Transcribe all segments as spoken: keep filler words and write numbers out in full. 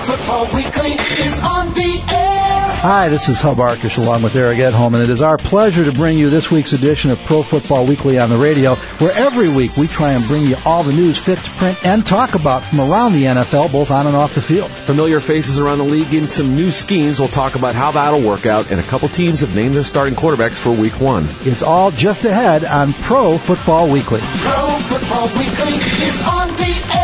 Football Weekly is on the air. Hi, this is Hub Arkush along with Eric Edholm, and it is our pleasure to bring you this week's edition of Pro Football Weekly on the radio, where every week we try and bring you all the news fit to print and talk about from around the N F L, both on and off the field. Familiar faces around the league and some new schemes. We'll talk about how that'll work out, and a couple teams have named their starting quarterbacks for week one. It's all just ahead on Pro Football Weekly. Pro Football Weekly is on the air.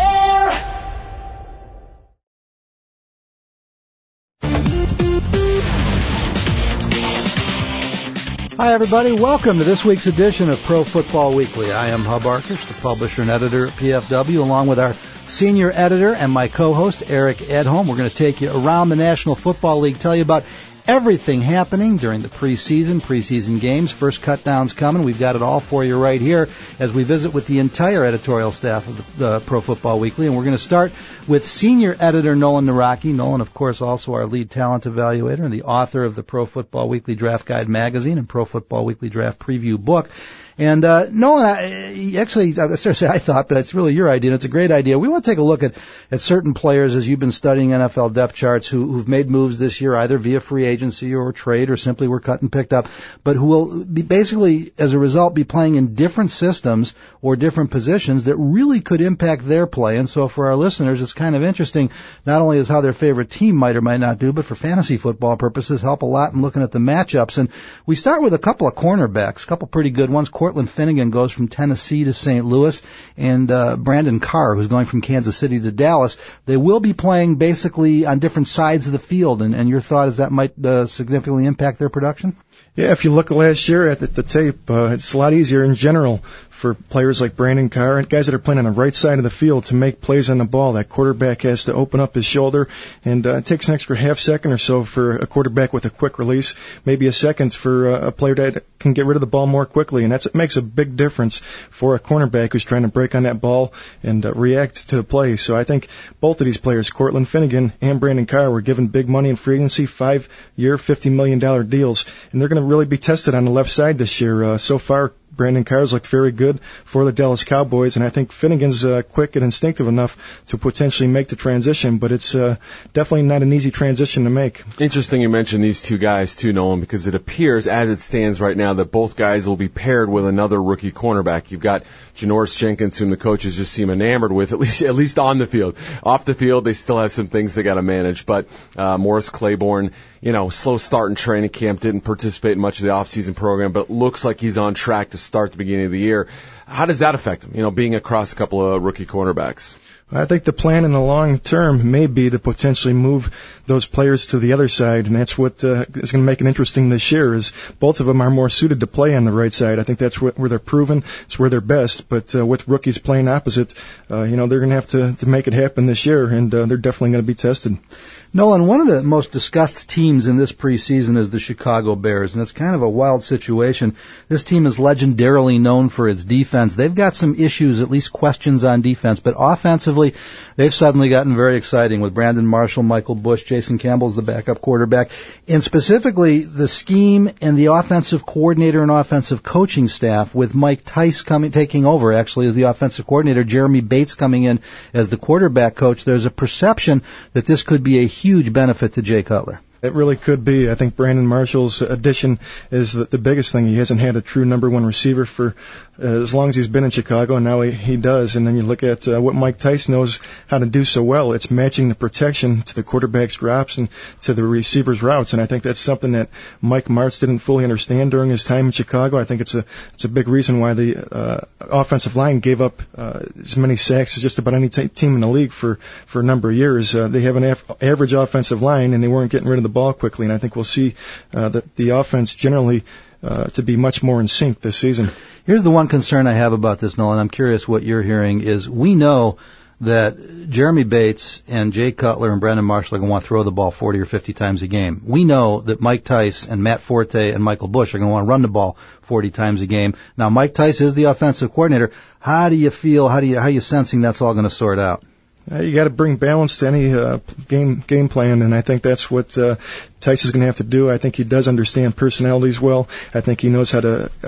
Hi, everybody. Welcome to this week's edition of Pro Football Weekly. I am Hub Arkush, the publisher and editor at P F W, along with our senior editor and my co-host, Eric Edholm. We're going to take you around the National Football League, tell you about everything happening during the preseason, preseason games. First cut down's coming. We've got it all for you right here as we visit with the entire editorial staff of the, the Pro Football Weekly. And we're going to start with senior editor Nolan Naraki. Nolan, of course, also our lead talent evaluator and the author of the Pro Football Weekly Draft Guide magazine and Pro Football Weekly Draft Preview book. And, uh, Nolan, I, actually, I started to say I thought, but it's really your idea, and it's a great idea. We want to take a look at, at certain players as you've been studying N F L depth charts who, who've made moves this year, either via free agency or trade or simply were cut and picked up, but who will be basically, as a result, be playing in different systems or different positions that really could impact their play. And so for our listeners, it's kind of interesting, not only as how their favorite team might or might not do, but for fantasy football purposes, help a lot in looking at the matchups. And we start with a couple of cornerbacks, a couple pretty good ones. Cortland Finnegan goes from Tennessee to Saint Louis, and uh, Brandon Carr, who's going from Kansas City to Dallas. They will be playing basically on different sides of the field, and, and your thought is that might uh, significantly impact their production? Yeah, if you look last year at the, the tape, uh, it's a lot easier in general for players like Brandon Carr and guys that are playing on the right side of the field to make plays on the ball. That quarterback has to open up his shoulder, and uh, it takes an extra half second or so for a quarterback with a quick release, maybe a second for uh, a player that can get rid of the ball more quickly, and that's, it makes a big difference for a cornerback who's trying to break on that ball and uh, react to the play. So I think both of these players, Cortland Finnegan and Brandon Carr, were given big money in free agency, five-year, fifty million dollars deals, and they're going to really be tested on the left side this year. Uh, so far, Brandon Carr's looked very good for the Dallas Cowboys, and I think Finnegan's uh, quick and instinctive enough to potentially make the transition, but it's uh, definitely not an easy transition to make. Interesting you mentioned these two guys, too, Nolan, because it appears, as it stands right now, that both guys will be paired with another rookie cornerback. You've got Janoris Jenkins, whom the coaches just seem enamored with, at least at least on the field. Off the field, they still have some things they got to manage, but uh, Morris Claiborne, you know, slow start in training camp, didn't participate in much of the offseason program, but looks like he's on track to start the beginning of the year. How does that affect him, you know, being across a couple of rookie cornerbacks? I think the plan in the long term may be to potentially move those players to the other side, and that's what uh, is going to make it interesting this year, is both of them are more suited to play on the right side. I think that's wh- where they're proven. It's where they're best. But uh, with rookies playing opposite, uh, you know, they're going to have to, to make it happen this year, and uh, they're definitely going to be tested. Nolan, one of the most discussed teams in this preseason is the Chicago Bears, and it's kind of a wild situation. This team is legendarily known for its defense. They've got some issues, at least questions on defense, but offensively, they've suddenly gotten very exciting with Brandon Marshall, Michael Bush, Jason Campbell's the backup quarterback, and specifically the scheme and the offensive coordinator and offensive coaching staff with Mike Tice coming, taking over actually as the offensive coordinator, Jeremy Bates coming in as the quarterback coach. There's a perception that this could be a huge benefit to Jay Cutler. It really could be. I think Brandon Marshall's addition is the, the biggest thing. He hasn't had a true number one receiver for uh, as long as he's been in Chicago, and now he, he does. And then you look at uh, what Mike Tice knows how to do so well. It's matching the protection to the quarterback's drops and to the receiver's routes. And I think that's something that Mike Martz didn't fully understand during his time in Chicago. I think it's a it's a big reason why the uh, offensive line gave up uh, as many sacks as just about any t- team in the league for, for a number of years. Uh, they have an af- average offensive line, and they weren't getting rid of the ball quickly, and I think we'll see uh, the, the offense generally uh, to be much more in sync this season. Here's the one concern I have about this, Nolan. I'm curious what you're hearing is we know that Jeremy Bates and Jay Cutler and Brandon Marshall are going to want to throw the ball forty or fifty times a game. We know that Mike Tice and Matt Forte and Michael Bush are going to want to run the ball forty times a game. Now, Mike Tice is the offensive coordinator. How do you feel, how do you, how are you sensing that's all going to sort out? Uh, you got to bring balance to any uh, game game plan, and I think that's what uh, Tice is going to have to do. I think he does understand personalities well. I think he knows how to uh,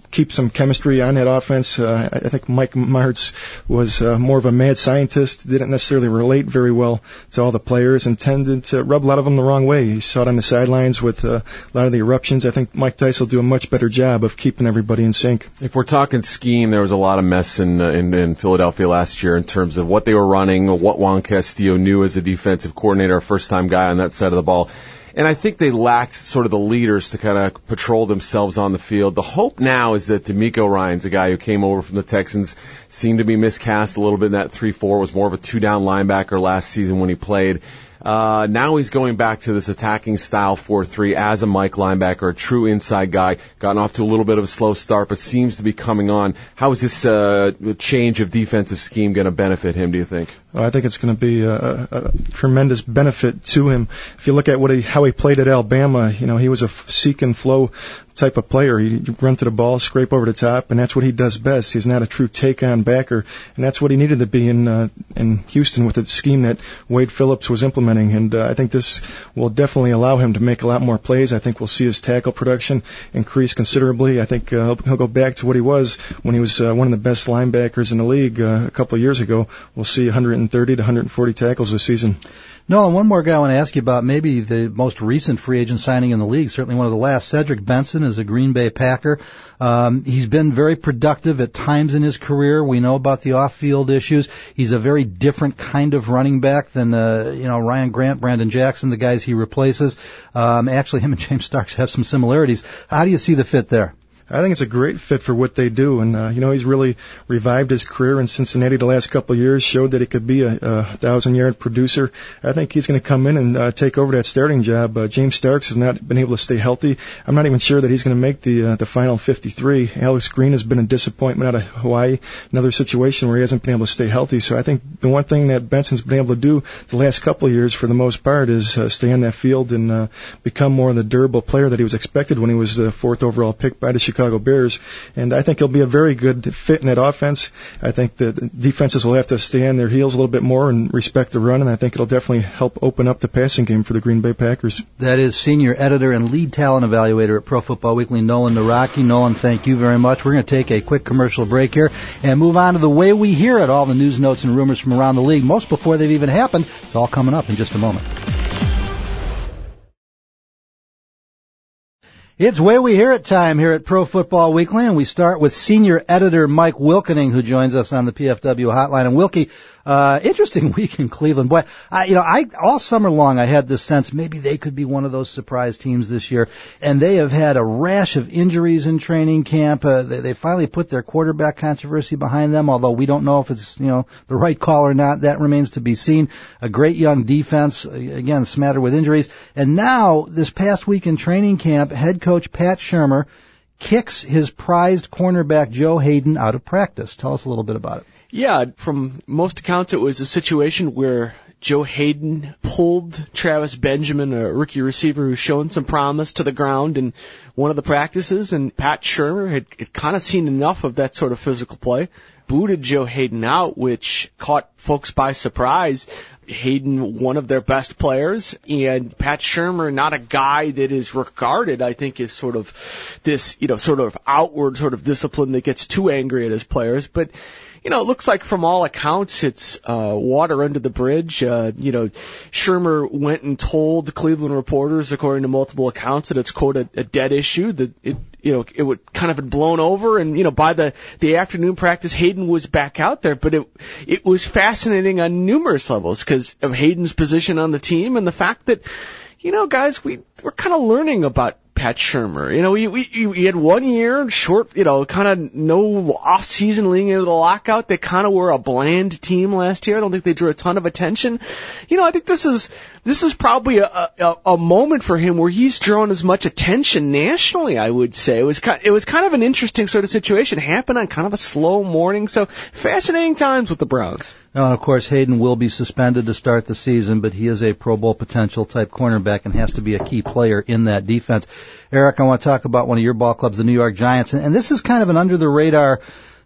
keep some chemistry on that offense. Uh, I think Mike Martz was uh, more of a mad scientist, didn't necessarily relate very well to all the players, and tended to rub a lot of them the wrong way. He saw it on the sidelines with uh, a lot of the eruptions. I think Mike Tice will do a much better job of keeping everybody in sync. If we're talking scheme, there was a lot of mess in, uh, in, in Philadelphia last year in terms of what they were running, what Juan Castillo knew as a defensive coordinator, a first-time guy on that side of the ball. And I think they lacked sort of the leaders to kind of patrol themselves on the field. The hope now is that D'Amico Ryans, a guy who came over from the Texans, seemed to be miscast a little bit in that three four, was more of a two-down linebacker last season when he played. Uh, now he's going back to this attacking style four three as a Mike linebacker, a true inside guy, gotten off to a little bit of a slow start, but seems to be coming on. How is this uh, change of defensive scheme going to benefit him, do you think? Well, I think it's going to be a, a, a tremendous benefit to him. If you look at what he, how he played at Alabama, you know, he was a seek and flow type of player. He'd run to the ball, scrape over the top, and that's what he does best. He's not a true take-on backer, and that's what he needed to be in uh, in Houston with the scheme that Wade Phillips was implementing. And uh, I think this will definitely allow him to make a lot more plays. I think we'll see his tackle production increase considerably. I think uh, he'll go back to what he was when he was uh, one of the best linebackers in the league uh, a couple of years ago. We'll see one hundred thirty to one hundred forty tackles this season. No, and one more guy I want to ask you about, maybe the most recent free agent signing in the league, certainly one of the last. Cedric Benson is a Green Bay Packer. Um, he's been very productive at times in his career. We know about the off-field issues. He's a very different kind of running back than, uh, you know, Ryan Grant, Brandon Jackson, the guys he replaces. Um, actually, him and James Starks have some similarities. How do you see the fit there? I think it's a great fit for what they do, and uh, you know, he's really revived his career in Cincinnati the last couple of years, showed that he could be a, a thousand-yard producer. I think he's going to come in and uh, take over that starting job. Uh, James Starks has not been able to stay healthy. I'm not even sure that he's going to make the uh, the final fifty-three. Alex Green has been a disappointment out of Hawaii, another situation where he hasn't been able to stay healthy. So I think the one thing that Benson's been able to do the last couple of years, for the most part, is uh, stay on that field and uh, become more of the durable player that he was expected when he was the fourth overall pick by the Chicago Bears. And I think he'll be a very good fit in that offense. I think the defenses will have to stay on their heels a little bit more and respect the run, and I think it'll definitely help open up the passing game for the Green Bay Packers. That is senior editor and lead talent evaluator at Pro Football Weekly, Nolan Naraki. Nolan, thank you very much. We're going to take a quick commercial break here and move on to the way we hear it, all the news, notes, and rumors from around the league, most before they've even happened. It's all coming up in just a moment. It's Way We Hear It time here at Pro Football Weekly, and we start with senior editor Mike Wilkening, who joins us on the P F W hotline. And Wilkie, uh, interesting week in Cleveland. Boy, I, you know, I, all summer long I had this sense maybe they could be one of those surprise teams this year, and they have had a rash of injuries in training camp. Uh, they, they finally put their quarterback controversy behind them, although we don't know if it's, you know, the right call or not. That remains to be seen. A great young defense, again, smattered with injuries. And now, this past week in training camp, head coach Pat Shurmur kicks his prized cornerback Joe Hayden out of practice. Tell us a little bit about it. Yeah, from most accounts, it was a situation where Joe Hayden pulled Travis Benjamin, a rookie receiver who's shown some promise, to the ground in one of the practices, and Pat Shurmur had, had kind of seen enough of that sort of physical play, booted Joe Hayden out, which caught folks by surprise. Hayden, one of their best players, and Pat Shurmur, not a guy that is regarded, I think, is sort of this, you know, sort of outward sort of discipline that gets too angry at his players, but you know, it looks like from all accounts it's uh, water under the bridge. Uh, you know, Shurmur went and told the Cleveland reporters, according to multiple accounts, that it's, quote, a, a dead issue, that it, you know, it would kind of had blown over. And, you know, by the, the afternoon practice, Hayden was back out there. But it, it was fascinating on numerous levels because of Hayden's position on the team and the fact that, you know, guys, we, we're kind of learning about Pat Shurmur. You know, we, we, we had one year, short, you know, kind of no off-season leading into the lockout. They kind of were a bland team last year. I don't think they drew a ton of attention. You know, I think this is, this is probably a, a, a moment for him where he's drawn as much attention nationally, I would say. It was kind, it was kind of an interesting sort of situation. It happened on kind of a slow morning. So fascinating times with the Browns. Now, and of course, Hayden will be suspended to start the season, but he is a Pro Bowl potential type cornerback and has to be a key player in that defense. Eric, I want to talk about one of your ball clubs, the New York Giants, and this is kind of an under-the-radar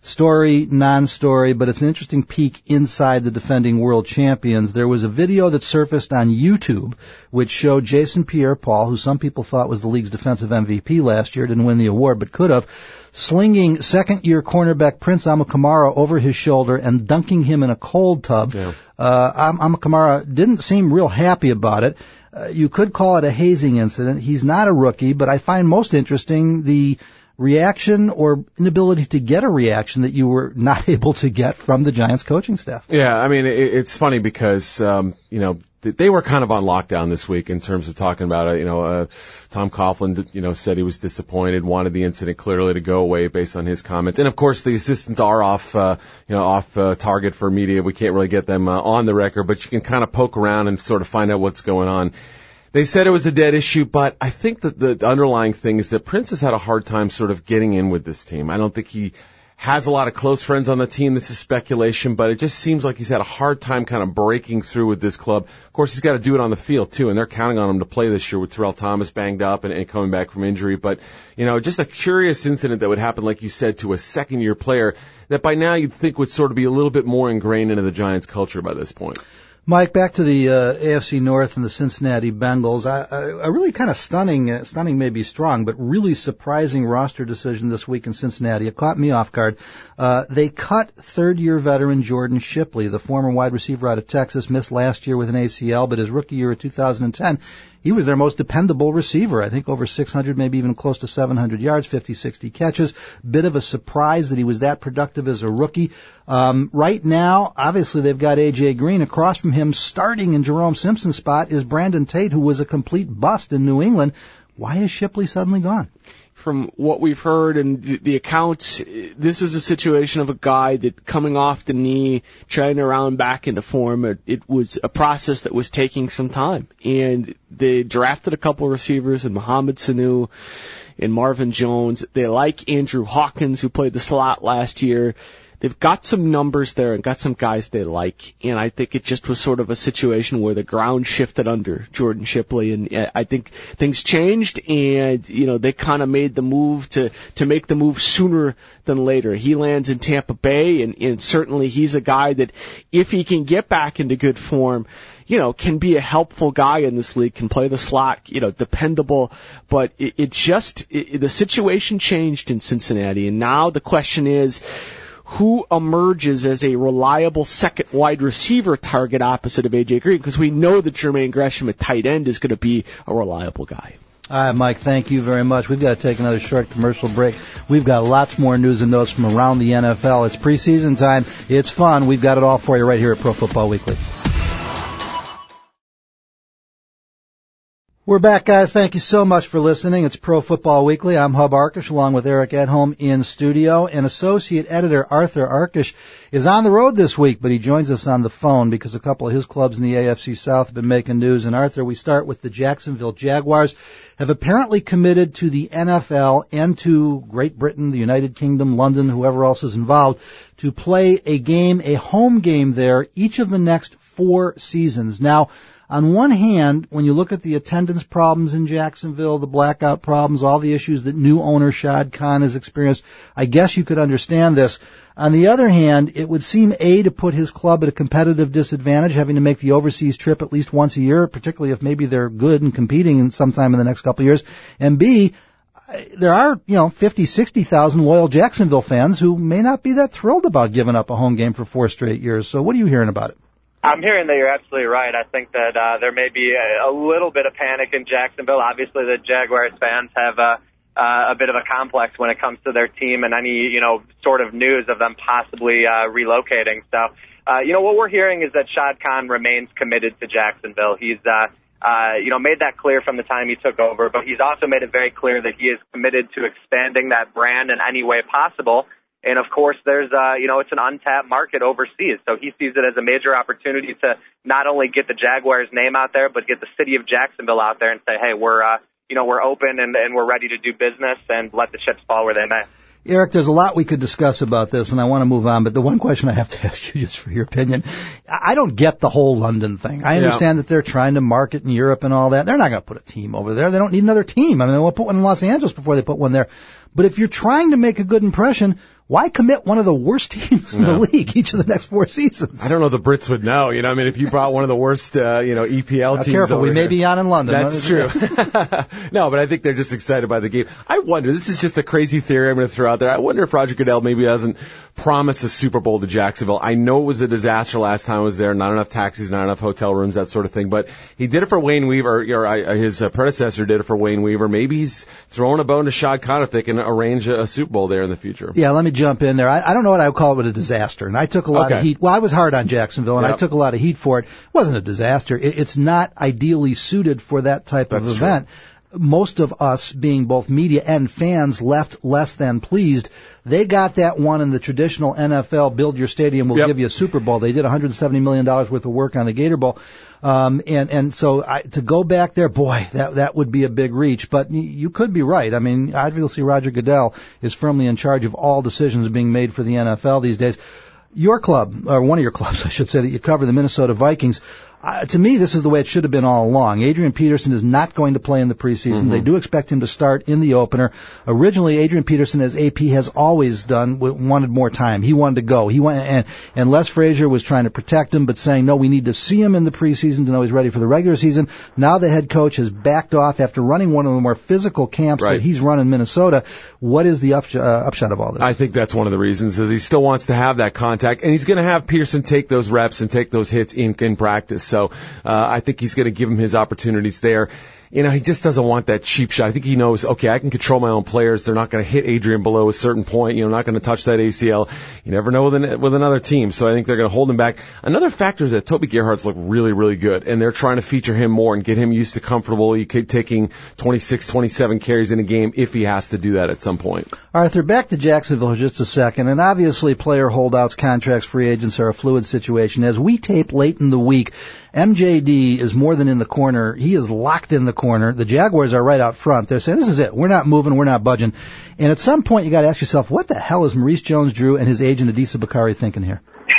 Story, non-story, but it's an interesting peek inside the defending world champions. There was a video that surfaced on YouTube which showed Jason Pierre-Paul, who some people thought was the league's defensive M V P last year, didn't win the award but could have, slinging second-year cornerback Prince Amukamara over his shoulder and dunking him in a cold tub. Yeah. Uh, Amukamara didn't seem real happy about it. Uh, you could call it a hazing incident. He's not a rookie, but I find most interesting the reaction or inability to get a reaction that you were not able to get from the Giants coaching staff. Yeah, I mean, it, it's funny because, um, you know, they were kind of on lockdown this week in terms of talking about it. You know, uh, Tom Coughlin, you know, said he was disappointed, wanted the incident clearly to go away based on his comments. And of course, the assistants are off, uh, you know, off uh, target for media. We can't really get them uh, on the record, but you can kind of poke around and sort of find out what's going on. They said it was a dead issue, but I think that the underlying thing is that Prince has had a hard time sort of getting in with this team. I don't think he has a lot of close friends on the team. This is speculation, but it just seems like he's had a hard time kind of breaking through with this club. Of course, he's got to do it on the field, too, and they're counting on him to play this year with Terrell Thomas banged up and, and coming back from injury. But, you know, just a curious incident that would happen, like you said, to a second-year player that by now you'd think would sort of be a little bit more ingrained into the Giants' culture by this point. Mike, back to the uh, A F C North and the Cincinnati Bengals. A really kind of stunning, uh, stunning may be strong, but really surprising roster decision this week in Cincinnati. It caught me off guard. Uh, they cut third-year veteran Jordan Shipley, the former wide receiver out of Texas, missed last year with an A C L, but his rookie year of two thousand ten, he was their most dependable receiver. I think over six hundred, maybe even close to seven hundred yards, fifty, sixty catches. Bit of a surprise that he was that productive as a rookie. Um, right now, obviously, they've got A J Green. Across from him, starting in Jerome Simpson's spot, is Brandon Tate, who was a complete bust in New England. Why is Shipley suddenly gone? From what we've heard and the accounts, this is a situation of a guy that coming off the knee, trying to round back into form, it, it was a process that was taking some time. And they drafted a couple of receivers in Mohamed Sanu and Marvin Jones. They like Andrew Hawkins, who played the slot last year. They've got some numbers there and got some guys they like, and I think it just was sort of a situation where the ground shifted under Jordan Shipley, and I think things changed, and, you know, they kind of made the move to, to make the move sooner than later. He lands in Tampa Bay, and, and certainly he's a guy that, if he can get back into good form, you know, can be a helpful guy in this league, can play the slot, you know, dependable, but it, it just, it, the situation changed in Cincinnati, and now the question is, who emerges as a reliable second wide receiver target opposite of A J Green? Because we know that Jermaine Gresham at tight end is going to be a reliable guy. All right, Mike, thank you very much. We've got to take another short commercial break. We've got lots more news and notes from around the N F L. It's preseason time. It's fun. We've got it all for you right here at Pro Football Weekly. We're back, guys. Thank you so much for listening. It's Pro Football Weekly. I'm Hub Arkush, along with Eric Edholm in studio. And associate editor Arthur Arkush is on the road this week, but he joins us on the phone because a couple of his clubs in the A F C South have been making news. And Arthur, we start with the Jacksonville Jaguars, have apparently committed to the N F L and to Great Britain, the United Kingdom, London, whoever else is involved, to play a game, a home game there, each of the next four seasons. Now, on one hand, when you look at the attendance problems in Jacksonville, the blackout problems, all the issues that new owner Shad Khan has experienced, I guess you could understand this. On the other hand, it would seem, A, to put his club at a competitive disadvantage, having to make the overseas trip at least once a year, particularly if maybe they're good and competing in sometime in the next couple of years. And B, there are, you know, fifty, sixty thousand loyal Jacksonville fans who may not be that thrilled about giving up a home game for four straight years. So what are you hearing about it? I'm hearing that you're absolutely right. I think that uh, there may be a, a little bit of panic in Jacksonville. Obviously, the Jaguars fans have uh, uh, a bit of a complex when it comes to their team and any, you know, sort of news of them possibly uh, relocating. So, uh, you know, what we're hearing is that Shad Khan remains committed to Jacksonville. He's, uh, uh, you know, made that clear from the time he took over, but he's also made it very clear that he is committed to expanding that brand in any way possible. And, of course, there's, uh, you know, it's an untapped market overseas. So he sees it as a major opportunity to not only get the Jaguars' name out there, but get the city of Jacksonville out there and say, hey, we're, uh, you know, we're open and, and we're ready to do business and let the chips fall where they may. Eric, there's a lot we could discuss about this, and I want to move on, but the one question I have to ask you, just for your opinion, I don't get the whole London thing. I understand yeah. that they're trying to market in Europe and all that. They're not going to put a team over there. They don't need another team. I mean, they'll put one in Los Angeles before they put one there. But if you're trying to make a good impression, why commit one of the worst teams in No. the league each of the next four seasons? I don't know the Brits would know. You know, I mean, if you brought one of the worst, uh, you know, E P L Now, teams careful, over we may here. be on in London. That's true. No, but I think they're just excited by the game. I wonder, this is just a crazy theory I'm going to throw out there. I wonder if Roger Goodell maybe doesn't promise a Super Bowl to Jacksonville. I know it was a disaster last time I was there, not enough taxis, not enough hotel rooms, that sort of thing, but he did it for Wayne Weaver, or, or his uh, predecessor did it for Wayne Weaver. Maybe he's throwing a bone to Shad Khan if they can arrange a, a Super Bowl there in the future. Yeah, let me jump in there. I, I don't know what I would call it, a disaster. And I took a lot Okay. of heat. Well, I was hard on Jacksonville, and Yep. I took a lot of heat for it. It wasn't a disaster. It, it's not ideally suited for that type of That's true. event. Most of us, being both media and fans, left less than pleased. They got that one in the traditional N F L, build your stadium, we'll Yep. give you a Super Bowl. They did one hundred seventy million dollars worth of work on the Gator Bowl. Um, and, and so I, to go back there, boy, that, that would be a big reach. But y- you could be right. I mean, obviously Roger Goodell is firmly in charge of all decisions being made for the N F L these days. Your club, or one of your clubs, I should say, that you cover, the Minnesota Vikings, uh, to me, this is the way it should have been all along. Adrian Peterson is not going to play in the preseason. Mm-hmm. They do expect him to start in the opener. Originally, Adrian Peterson, as A P has always done, w- wanted more time. He wanted to go. He went, and, and Les Frazier was trying to protect him, but saying, no, we need to see him in the preseason to know he's ready for the regular season. Now the head coach has backed off after running one of the more physical camps Right. that he's run in Minnesota. What is the upsh- uh, upshot of all this? I think that's one of the reasons is he still wants to have that contact, and he's going to have Peterson take those reps and take those hits in, in practice. So uh, I think he's going to give him his opportunities there. You know, he just doesn't want that cheap shot. I think he knows, okay, I can control my own players. They're not going to hit Adrian below a certain point. You know, not going to touch that A C L. You never know with, an, with another team. So I think they're going to hold him back. Another factor is that Toby Gerhardt's look really, really good, and they're trying to feature him more and get him used to comfortable. He could taking twenty-six, twenty-seven carries in a game if he has to do that at some point. Arthur, back to Jacksonville for just a second. And obviously player holdouts, contracts, free agents are a fluid situation. As we tape late in the week, M J D is more than in the corner. He is locked in the corner. The Jaguars are right out front. They're saying, this is it. We're not moving. We're not budging. And at some point, you got to ask yourself, what the hell is Maurice Jones-Drew and his agent Adisa Bakari thinking here?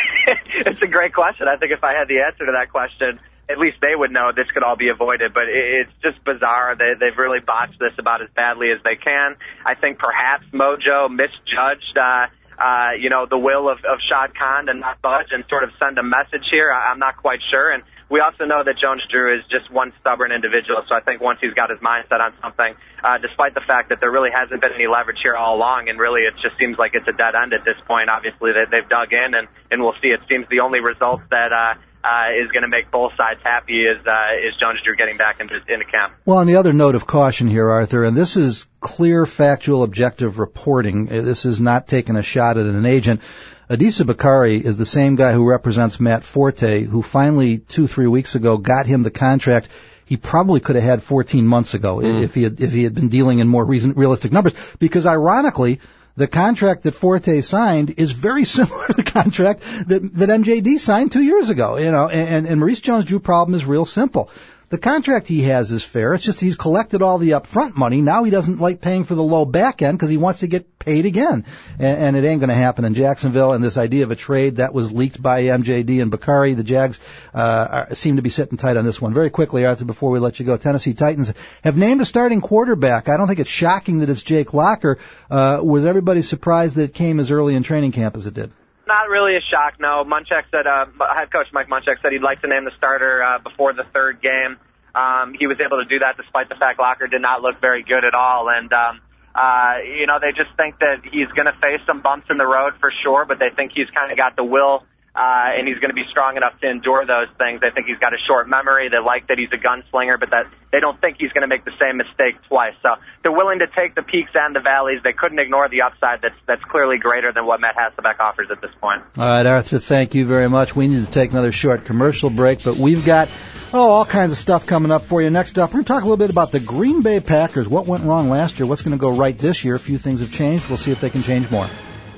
It's a great question. I think if I had the answer to that question, at least they would know this could all be avoided. But it, it's just bizarre. They, they've really botched this about as badly as they can. I think perhaps Mojo misjudged, uh, uh, you know, the will of, of Shad Khan to not budge and sort of send a message here. I, I'm not quite sure. And we also know that Jones-Drew is just one stubborn individual, so I think once he's got his mind set on something, uh, despite the fact that there really hasn't been any leverage here all along, and really it just seems like it's a dead end at this point. Obviously, they, they've dug in, and, and we'll see. It seems the only result that uh, uh, is going to make both sides happy is uh, is Jones-Drew getting back into, into camp. Well, on the other note of caution here, Arthur, and this is clear, factual, objective reporting. This is not taking a shot at an agent. Adisa Bakari is the same guy who represents Matt Forte, who finally, two, three weeks ago, got him the contract he probably could have had fourteen months ago mm. if he had, if he had been dealing in more reason, realistic numbers. Because ironically, the contract that Forte signed is very similar to the contract that, that M J D signed two years ago. You know, and, and Maurice Jones-Drew problem is real simple. The contract he has is fair. It's just he's collected all the upfront money. Now he doesn't like paying for the low back end because he wants to get paid again. And, and it ain't going to happen in Jacksonville. And this idea of a trade that was leaked by M J D and Bakari, the Jags uh, are, seem to be sitting tight on this one. Very quickly, Arthur, before we let you go, Tennessee Titans have named a starting quarterback. I don't think it's shocking that it's Jake Locker. Uh, was everybody surprised that it came as early in training camp as it did? Not really a shock, no. Munchak said, uh, head coach Mike Munchak said he'd like to name the starter uh, before the third game. Um, he was able to do that despite the fact Locker did not look very good at all. And, um, uh, you know, they just think that he's going to face some bumps in the road for sure, but they think he's kind of got the will, uh, and he's going to be strong enough to endure those things. They think he's got a short memory. They like that he's a gunslinger, but that they don't think he's going to make the same mistake twice. So they're willing to take the peaks and the valleys. They couldn't ignore the upside that's that's clearly greater than what Matt Hasselbeck offers at this point. All right, Arthur, thank you very much. We need to take another short commercial break, but we've got oh all kinds of stuff coming up for you. Next up, we're going to talk a little bit about the Green Bay Packers. What went wrong last year? What's going to go right this year? A few things have changed. We'll see if they can change more.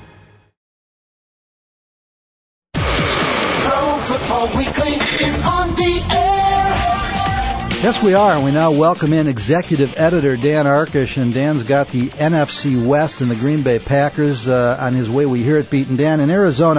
Football Weekly is on the air. Yes, we are, and we now welcome in executive editor Dan Arkush, and Dan's got the N F C West and the Green Bay Packers uh, on his way. We hear it beaten. Dan, in Arizona,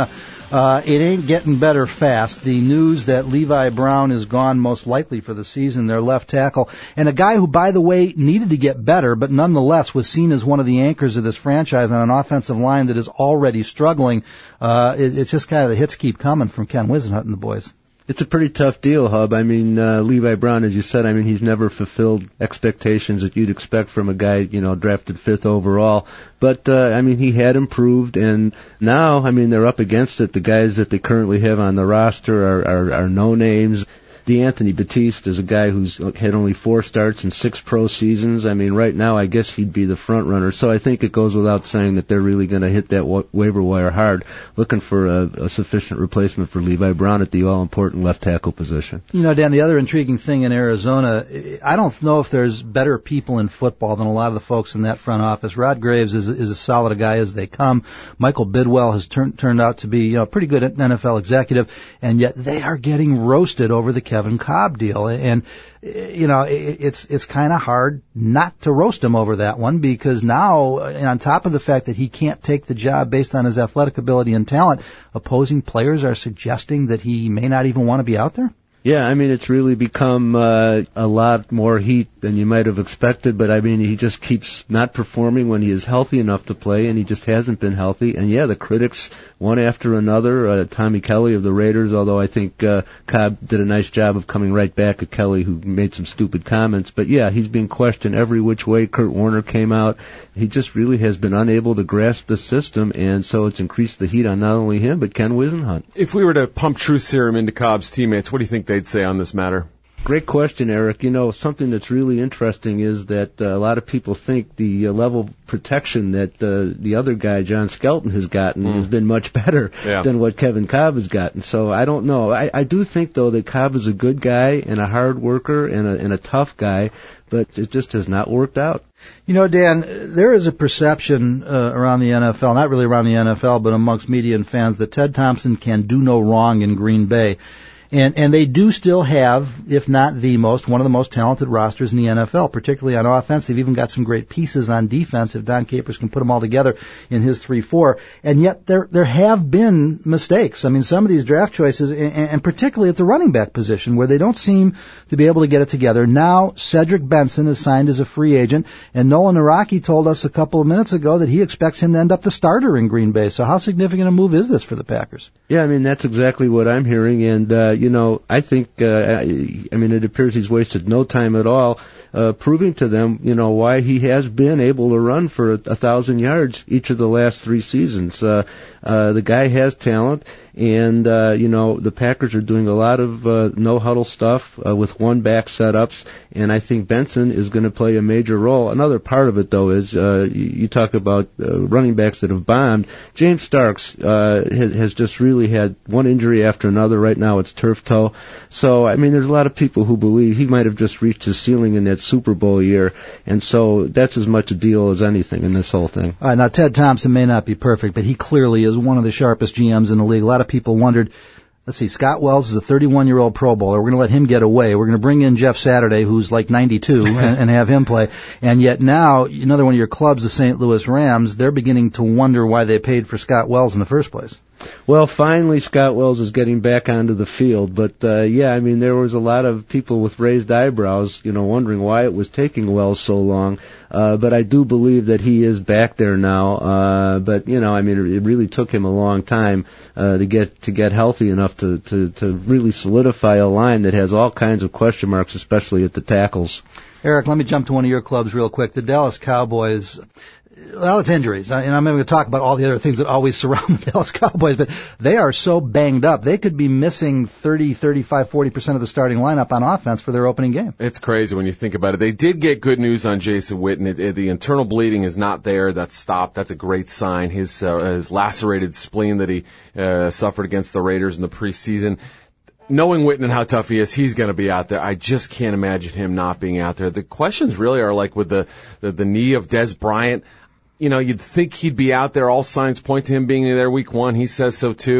Uh, it ain't getting better fast. The news that Levi Brown is gone most likely for the season, their left tackle, and a guy who, by the way, needed to get better, but nonetheless was seen as one of the anchors of this franchise on an offensive line that is already struggling. Uh, it, it's just kind of the hits keep coming from Ken Whisenhunt and the boys. It's a pretty tough deal, Hub. I mean, uh, Levi Brown, as you said, I mean, he's never fulfilled expectations that you'd expect from a guy, you know, drafted fifth overall. But, uh, I mean, he had improved, and now, I mean, they're up against it. The guys that they currently have on the roster are, are, are no names. DeAnthony Batiste is a guy who's had only four starts in six pro seasons. I mean, right now, I guess he'd be the front runner. So I think it goes without saying that they're really going to hit that wa- waiver wire hard, looking for a, a sufficient replacement for Levi Brown at the all-important left tackle position. You know, Dan, the other intriguing thing in Arizona, I don't know if there's better people in football than a lot of the folks in that front office. Rod Graves is, is as solid a guy as they come. Michael Bidwell has turned turned out to be, you know, a pretty good N F L executive, and yet they are getting roasted over the Kevin Cobb deal. And, you know, it's it's kind of hard not to roast him over that one, because now, and on top of the fact that he can't take the job based on his athletic ability and talent, opposing players are suggesting that he may not even want to be out there. Yeah, I mean, it's really become uh, a lot more heat than you might have expected, but I mean, he just keeps not performing when he is healthy enough to play, and he just hasn't been healthy. And yeah, the critics, one after another, uh, Tommy Kelly of the Raiders, although I think uh, Cobb did a nice job of coming right back at Kelly, who made some stupid comments. But yeah, he's being questioned every which way. Kurt Warner came out. He just really has been unable to grasp the system, and so it's increased the heat on not only him, but Ken Whisenhunt. If we were to pump truth serum into Cobb's teammates, what do you think they'd say on this matter? Great question, Eric. You know, something that's really interesting is that uh, a lot of people think the uh, level of protection that uh, the other guy, John Skelton, has gotten mm. has been much better yeah. than what Kevin Cobb has gotten. So I don't know. I, I do think, though, that Cobb is a good guy and a hard worker and a, and a tough guy, but it just has not worked out. You know, Dan, there is a perception uh, around the N F L, not really around the N F L, but amongst media and fans, that Ted Thompson can do no wrong in Green Bay. And, and they do still have, if not the most, one of the most talented rosters in the N F L, particularly on offense. They've even got some great pieces on defense if Don Capers can put them all together in his three four. And yet there there have been mistakes. I mean, some of these draft choices, and, and particularly at the running back position, where they don't seem to be able to get it together. Now, Cedric Benson is signed as a free agent, and Nolan Naraki told us a couple of minutes ago that he expects him to end up the starter in Green Bay. So how significant a move is this for the Packers? Yeah, I mean, that's exactly what I'm hearing, and, uh, you know, I think, uh, I mean, it appears he's wasted no time at all uh, proving to them, you know, why he has been able to run for a, a thousand yards each of the last three seasons. Uh, uh, the guy has talent, and, uh, you know, the Packers are doing a lot of uh, no-huddle stuff uh, with one-back setups, and I think Benson is going to play a major role. Another part of it, though, is uh, you, you talk about uh, running backs that have bombed. James Starks uh, has, has just really had one injury after another. Right now it's turf toe. So, I mean, there's a lot of people who believe he might have just reached his ceiling in that Super Bowl year, and so that's as much a deal as anything in this whole thing. All right, now, Ted Thompson may not be perfect, but he clearly is one of the sharpest G Ms in the league. A lot of people wondered, let's see, Scott Wells is a thirty-one-year-old Pro Bowler. We're going to let him get away. We're going to bring in Jeff Saturday, who's like ninety-two, and, and have him play. And yet now, another one of your clubs, the Saint Louis Rams, they're beginning to wonder why they paid for Scott Wells in the first place. Well, finally, Scott Wells is getting back onto the field. But, uh, yeah, I mean, there was a lot of people with raised eyebrows, you know, wondering why it was taking Wells so long. Uh, but I do believe that he is back there now. Uh, but, you know, I mean, it really took him a long time uh, to get to get healthy enough to, to, to really solidify a line that has all kinds of question marks, especially at the tackles. Eric, let me jump to one of your clubs real quick. The Dallas Cowboys. Well, it's injuries, and I'm not going to talk about all the other things that always surround the Dallas Cowboys, but they are so banged up. They could be missing thirty, thirty-five, forty percent of the starting lineup on offense for their opening game. It's crazy when you think about it. They did get good news on Jason Witten. It, it, the internal bleeding is not there. That's stopped. That's a great sign. His, uh, his lacerated spleen that he uh, suffered against the Raiders in the preseason. Knowing Witten and how tough he is, he's going to be out there. I just can't imagine him not being out there. The questions really are like with the, the, the knee of Dez Bryant. You know, you'd think he'd be out there. All signs point to him being there week one. He says so too.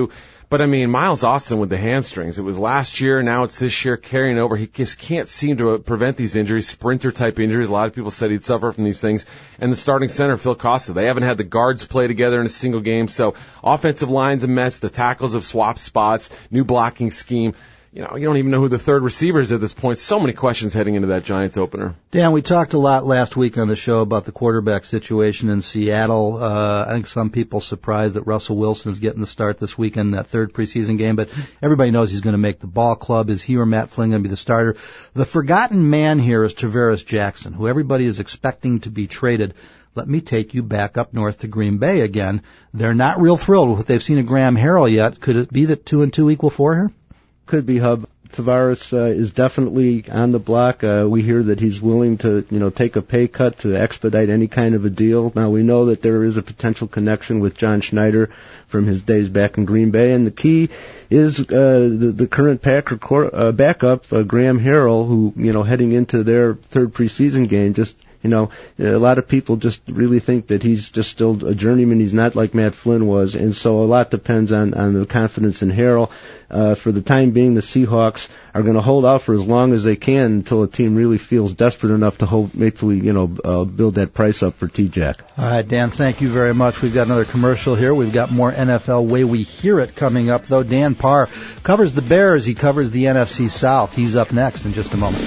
But, I mean, Miles Austin with the hamstrings. It was last year, now it's this year, carrying over. He just can't seem to prevent these injuries, sprinter-type injuries. A lot of people said he'd suffer from these things. And the starting center, Phil Costa, they haven't had the guards play together in a single game. So offensive line's a mess. The tackles have swapped spots, new blocking scheme. You know, you don't even know who the third receiver is at this point. So many questions heading into that Giants opener. Dan, we talked a lot last week on the show about the quarterback situation in Seattle. Uh, I think some people surprised that Russell Wilson is getting the start this weekend, that third preseason game, but everybody knows he's going to make the ball club. Is he or Matt Flynn going to be the starter? The forgotten man here is Tarvaris Jackson, who everybody is expecting to be traded. Let me take you back up north to Green Bay again. They're not real thrilled with what they've seen of Graham Harrell yet. Could it be that two and two equal four here? Could be, Hub. Tavares uh, is definitely on the block. Uh, we hear that he's willing to, you know, take a pay cut to expedite any kind of a deal. Now, we know that there is a potential connection with John Schneider from his days back in Green Bay, and the key is uh, the, the current Packer core, uh, backup, uh, Graham Harrell, who, you know, heading into their third preseason game, just You know, a lot of people just really think that he's just still a journeyman. He's not like Matt Flynn was, and so a lot depends on, on the confidence in Harrell. Uh, for the time being, the Seahawks are going to hold out for as long as they can until a team really feels desperate enough to hopefully, you know, uh, build that price up for T-Jack. All right, Dan, thank you very much. We've got another commercial here. We've got more N F L Way We Hear It coming up, though. Dan Parr covers the Bears. He covers the N F C South. He's up next in just a moment.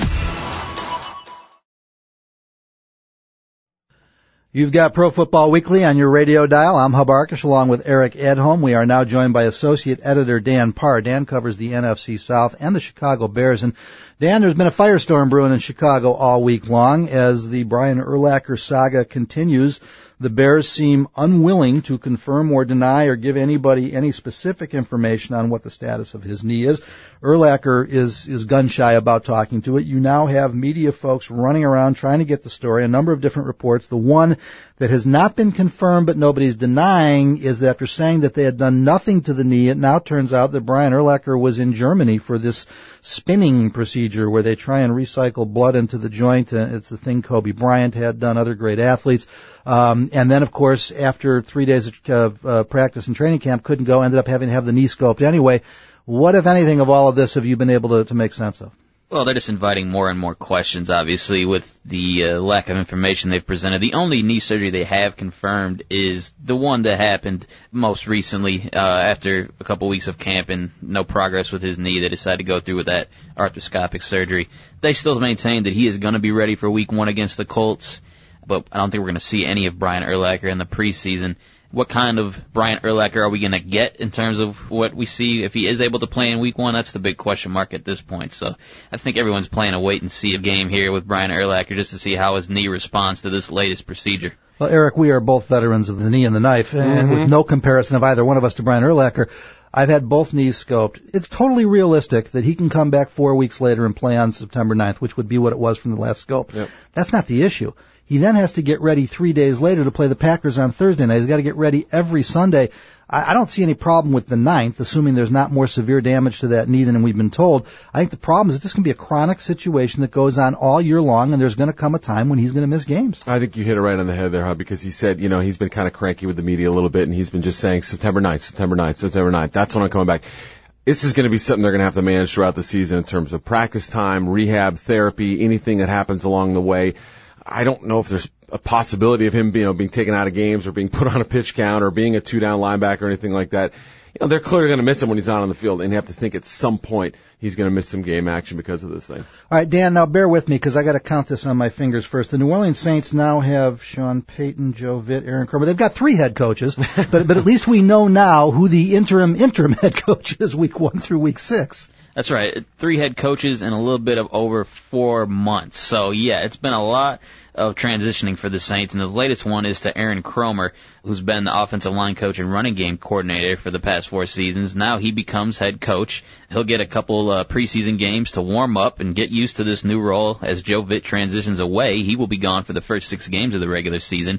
You've got Pro Football Weekly on your radio dial. I'm Hub Arkush along with Eric Edholm. We are now joined by Associate Editor Dan Parr. Dan covers the N F C South and the Chicago Bears. And Dan, there's been a firestorm brewing in Chicago all week long as the Brian Urlacher saga continues. The Bears seem unwilling to confirm or deny or give anybody any specific information on what the status of his knee is. Urlacher is, is gun-shy about talking to it. You now have media folks running around trying to get the story, a number of different reports. The one that has not been confirmed but nobody's denying is that after saying that they had done nothing to the knee, it now turns out that Brian Urlacher was in Germany for this spinning procedure where they try and recycle blood into the joint. It's the thing Kobe Bryant had done, other great athletes. Um, and then, of course, after three days of uh, practice and training camp, couldn't go, ended up having to have the knee scoped anyway. What, if anything, of all of this have you been able to, to make sense of? Well, they're just inviting more and more questions, obviously, with the uh, lack of information they've presented. The only knee surgery they have confirmed is the one that happened most recently uh, after a couple weeks of camp and no progress with his knee. They decided to go through with that arthroscopic surgery. They still maintain that he is going to be ready for week one against the Colts, but I don't think we're going to see any of Brian Urlacher in the preseason. What kind of Brian Urlacher are we going to get in terms of what we see if he is able to play in week one? That's the big question mark at this point. So I think everyone's playing a wait-and-see game here with Brian Urlacher just to see how his knee responds to this latest procedure. Well, Eric, we are both veterans of the knee and the knife, and mm-hmm. with no comparison of either one of us to Brian Urlacher, I've had both knees scoped. It's totally realistic that he can come back four weeks later and play on September ninth, which would be what it was from the last scope. Yep. That's not the issue. He then has to get ready three days later to play the Packers on Thursday night. He's got to get ready every Sunday. I, I don't see any problem with the ninth, assuming there's not more severe damage to that knee than we've been told. I think the problem is that this can be a chronic situation that goes on all year long, and there's going to come a time when he's going to miss games. I think you hit it right on the head there, Hub, because he said, you know, he's been kind of cranky with the media a little bit, and he's been just saying September ninth, September ninth, September ninth. That's when I'm coming back. This is going to be something they're going to have to manage throughout the season in terms of practice time, rehab, therapy, anything that happens along the way. I don't know if there's a possibility of him, you know, being taken out of games or being put on a pitch count or being a two-down linebacker or anything like that. You know, they're clearly going to miss him when he's not on the field, and you have to think at some point he's going to miss some game action because of this thing. All right, Dan, now bear with me because I got to count this on my fingers first. The New Orleans Saints now have Sean Payton, Joe Vitt, Aaron Kromer. They've got three head coaches, but but at least we know now who the interim interim head coach is week one through week six. That's right. Three head coaches in a little bit of over four months. So, yeah, it's been a lot of transitioning for the Saints. And the latest one is to Aaron Kromer, who's been the offensive line coach and running game coordinator for the past four seasons. Now he becomes head coach. He'll get a couple uh, preseason games to warm up and get used to this new role. As Joe Vitt transitions away, he will be gone for the first six games of the regular season.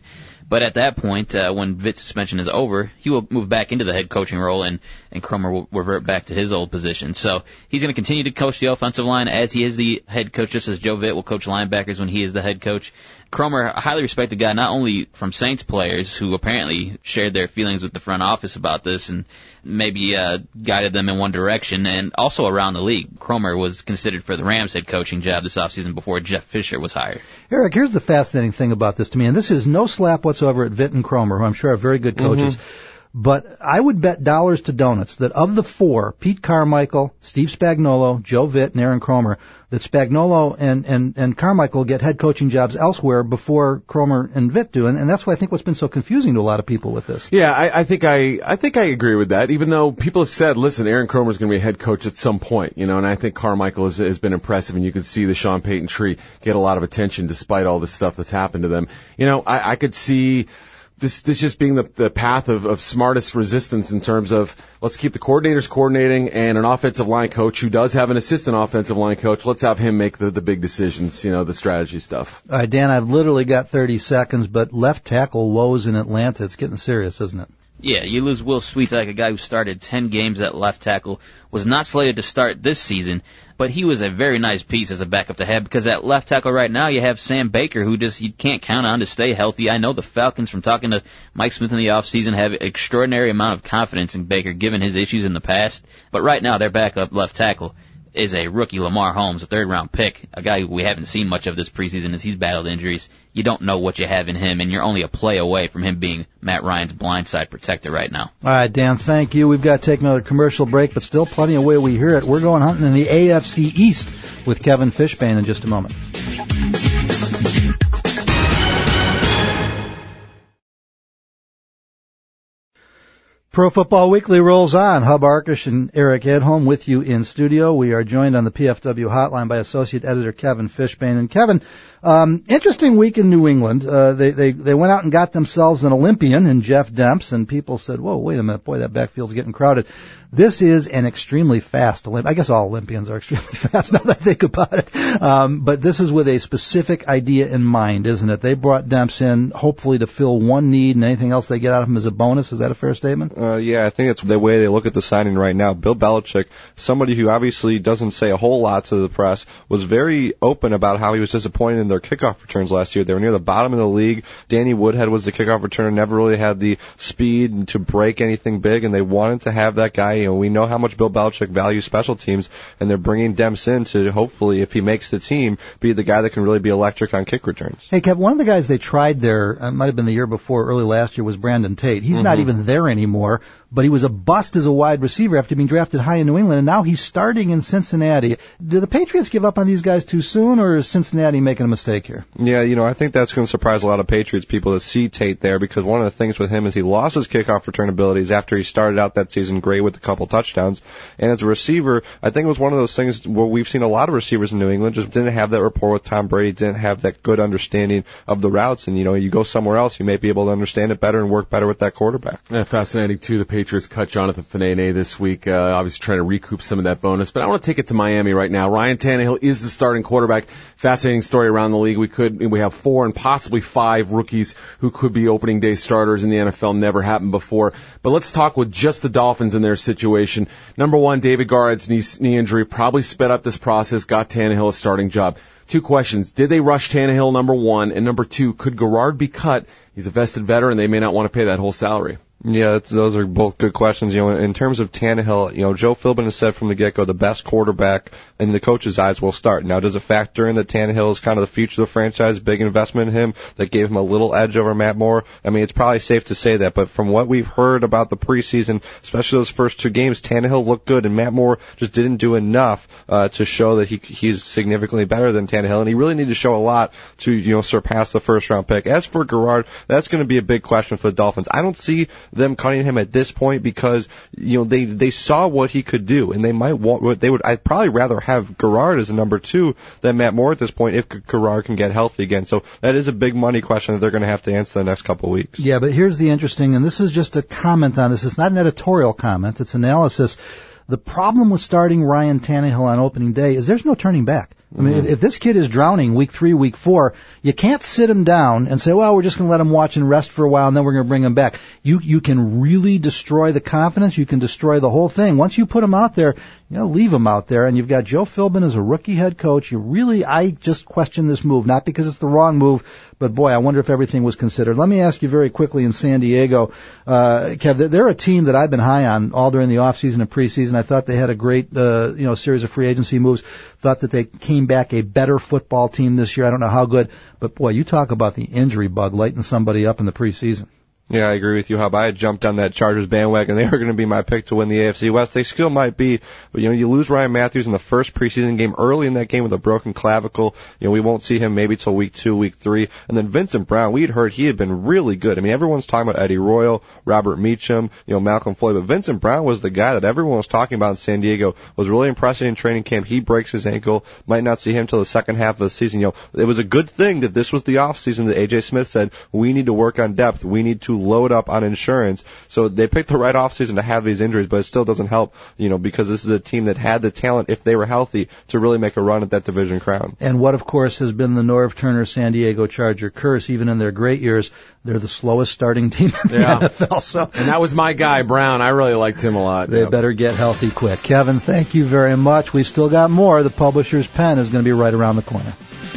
But at that point, uh, when Vitt's suspension is over, he will move back into the head coaching role, and, and Kromer will revert back to his old position. So he's going to continue to coach the offensive line as he is the head coach, just as Joe Vitt will coach linebackers when he is the head coach. Kromer, a highly respected guy, not only from Saints players who apparently shared their feelings with the front office about this and maybe uh, guided them in one direction, and also around the league. Kromer was considered for the Rams head coaching job this offseason before Jeff Fisher was hired. Eric, here's the fascinating thing about this to me, and this is no slap whatsoever at Vitt and Kromer, who I'm sure are very good coaches. Mm-hmm. But I would bet dollars to donuts that of the four, Pete Carmichael, Steve Spagnuolo, Joe Vitt, and Aaron Kromer, that Spagnuolo and, and, and Carmichael get head coaching jobs elsewhere before Kromer and Vitt do. And, and that's why I think what's been so confusing to a lot of people with this. Yeah, I, I think I, I think I agree with that, even though people have said, listen, Aaron Kromer's going to be a head coach at some point, you know, and I think Carmichael has, has been impressive, and you can see the Sean Payton tree get a lot of attention despite all the stuff that's happened to them. You know, I, I could see This this just being the, the path of, of smartest resistance in terms of let's keep the coordinators coordinating, and an offensive line coach who does have an assistant offensive line coach, let's have him make the, the big decisions, you know, the strategy stuff. All right, Dan, I've literally got thirty seconds, but left tackle woes in Atlanta, it's getting serious, isn't it? Yeah, you lose Will Sweet, like a guy who started ten games at left tackle, was not slated to start this season, but he was a very nice piece as a backup to have, because at left tackle right now you have Sam Baker, who just you can't count on to stay healthy. I know the Falcons, from talking to Mike Smith in the offseason, have an extraordinary amount of confidence in Baker given his issues in the past, but right now their backup left tackle is a rookie, Lamar Holmes, a third-round pick, a guy who we haven't seen much of this preseason as he's battled injuries. You don't know what you have in him, and you're only a play away from him being Matt Ryan's blindside protector right now. All right, Dan, thank you. We've got to take another commercial break, but still plenty of way we hear it. We're going hunting in the A F C East with Kevin Fishbane in just a moment. Pro Football Weekly rolls on. Hub Arkush and Eric Edholm with you in studio. We are joined on the P F W hotline by Associate Editor Kevin Fishbane. And Kevin, um, interesting week in New England. Uh, they, they, they went out and got themselves an Olympian in Jeff Demps, and people said, whoa, wait a minute, boy, that backfield's getting crowded. This is an extremely fast Olympian. I guess all Olympians are extremely fast now that I think about it. Um, but this is with a specific idea in mind, isn't it? They brought Demps in hopefully to fill one need, and anything else they get out of him is a bonus. Is that a fair statement? Uh, yeah, I think it's the way they look at the signing right now. Bill Belichick, somebody who obviously doesn't say a whole lot to the press, was very open about how he was disappointed in their kickoff returns last year. They were near the bottom of the league. Danny Woodhead was the kickoff returner, never really had the speed to break anything big, and they wanted to have that guy. You know, we know how much Bill Belichick values special teams, and they're bringing Demps in to hopefully, if he makes the team, be the guy that can really be electric on kick returns. Hey, Kev, one of the guys they tried there, it might have been the year before, early last year, was Brandon Tate. He's mm-hmm. not even there anymore, but he was a bust as a wide receiver after being drafted high in New England, and now he's starting in Cincinnati. Do the Patriots give up on these guys too soon, or is Cincinnati making a mistake here? Yeah, you know, I think that's going to surprise a lot of Patriots people to see Tate there, because one of the things with him is he lost his kickoff return abilities after he started out that season great with a couple touchdowns. And as a receiver, I think it was one of those things where we've seen a lot of receivers in New England just didn't have that rapport with Tom Brady, didn't have that good understanding of the routes. And, you know, you go somewhere else, you may be able to understand it better and work better with that quarterback. Yeah, fascinating, too. The Patriots cut Jonathan Fanene this week, uh, obviously trying to recoup some of that bonus. But I want to take it to Miami right now. Ryan Tannehill is the starting quarterback. Fascinating story around the league. We could, we have four and possibly five rookies who could be opening day starters in the N F L. Never happened before. But let's talk with just the Dolphins and their situation. Number one, David Garrett's knee, knee injury probably sped up this process, got Tannehill a starting job. Two questions. Did they rush Tannehill, number one? And number two, could Garrard be cut? He's a vested veteran. They may not want to pay that whole salary. Yeah, that's, those are both good questions. You know, in terms of Tannehill, you know, Joe Philbin has said from the get-go the best quarterback in the coach's eyes will start. Now, does it factor in that Tannehill is kind of the future of the franchise, big investment in him that gave him a little edge over Matt Moore? I mean, it's probably safe to say that, but from what we've heard about the preseason, especially those first two games, Tannehill looked good, and Matt Moore just didn't do enough uh, to show that he he's significantly better than Tannehill, and he really needed to show a lot to, you know, surpass the first-round pick. As for Garrard, that's going to be a big question for the Dolphins. I don't see them cutting him at this point because, you know, they they saw what he could do, and they might want they would I'd probably rather have Garrard as a number two than Matt Moore at this point if Garrard can get healthy again. So that is a big money question that they're going to have to answer the next couple of weeks. Yeah, but here's the interesting, and this is just a comment on this. It's not an editorial comment. It's analysis. The problem with starting Ryan Tannehill on opening day is there's no turning back. I mean, if, if this kid is drowning week three, week four, you can't sit him down and say, well, we're just going to let him watch and rest for a while and then we're going to bring him back. You, you can really destroy the confidence. You can destroy the whole thing. Once you put him out there, you know, leave him out there. And you've got Joe Philbin as a rookie head coach. You really, I just question this move, not because it's the wrong move, but boy, I wonder if everything was considered. Let me ask you very quickly in San Diego, uh, Kev, they're a team that I've been high on all during the offseason and preseason. I thought they had a great, uh, you know, series of free agency moves. Thought that they came back a better football team this year. I don't know how good, but boy, you talk about the injury bug lighting somebody up in the preseason. Yeah, I agree with you, Hub. I had jumped on that Chargers bandwagon. They were going to be my pick to win the A F C West. They still might be, but you know, you lose Ryan Matthews in the first preseason game, early in that game with a broken clavicle. You know, we won't see him maybe till week two, week three. And then Vincent Brown, we had heard he had been really good. I mean, everyone's talking about Eddie Royal, Robert Meacham, you know, Malcolm Floyd, but Vincent Brown was the guy that everyone was talking about in San Diego. Was really impressive in training camp. He breaks his ankle. Might not see him till the second half of the season. You know, it was a good thing that this was the off season that A J Smith said, we need to work on depth. We need to load up on insurance. So they picked the right offseason to have these injuries, but it still doesn't help, you know, because this is a team that had the talent, if they were healthy, to really make a run at that division crown. And what, of course, has been the Norv Turner San Diego Charger curse, even in their great years, they're the slowest starting team in the yeah. N F L. So, and that was my guy, Brown. I really liked him a lot. They yep. better get healthy quick. Kevin, thank you very much. We've still got more. The Publisher's Pen is going to be right around the corner.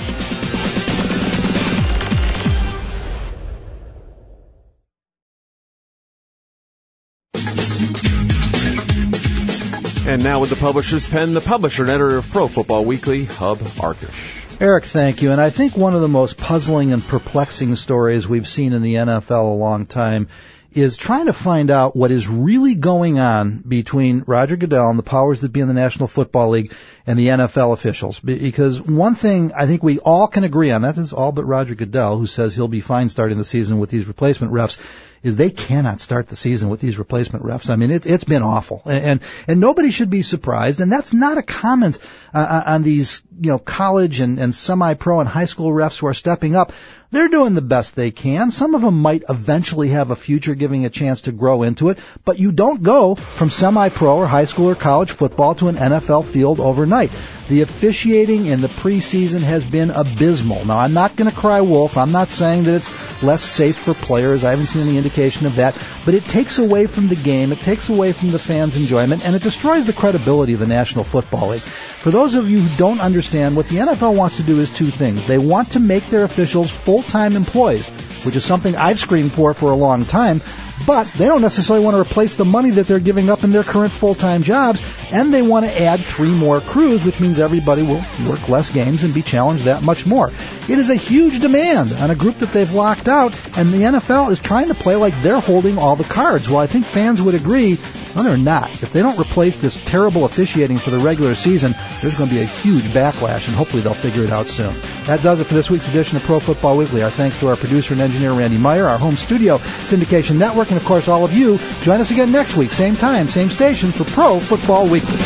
And now with the Publisher's Pen, the publisher and editor of Pro Football Weekly, Hub Arkush. Eric, thank you. And I think one of the most puzzling and perplexing stories we've seen in the N F L a long time is trying to find out what is really going on between Roger Goodell and the powers that be in the National Football League and the N F L officials. Because one thing I think we all can agree on, that is all but Roger Goodell, who says he'll be fine starting the season with these replacement refs, is they cannot start the season with these replacement refs. I mean, it, it's been awful. And, and, and nobody should be surprised. And that's not a comment uh, on these, you know, college and, and semi-pro and high school refs who are stepping up. They're doing the best they can. Some of them might eventually have a future giving a chance to grow into it, but you don't go from semi-pro or high school or college football to an N F L field overnight. The officiating in the preseason has been abysmal. Now, I'm not going to cry wolf. I'm not saying that it's less safe for players. I haven't seen any indication of that. But it takes away from the game. It takes away from the fans' enjoyment, and it destroys the credibility of the National Football League. For those of you who don't understand, what the N F L wants to do is two things. They want to make their officials full-time employees, which is something I've screamed for for a long time. But they don't necessarily want to replace the money that they're giving up in their current full-time jobs, and they want to add three more crews, which means everybody will work less games and be challenged that much more. It is a huge demand on a group that they've locked out, and the N F L is trying to play like they're holding all the cards. Well, I think fans would agree, no, they're not. If they don't replace this terrible officiating for the regular season, there's going to be a huge backlash, and hopefully they'll figure it out soon. That does it for this week's edition of Pro Football Weekly. Our thanks to our producer and engineer, Randy Meyer, our home studio, Syndication Network, and, of course, all of you. Join us again next week, same time, same station, for Pro Football Weekly.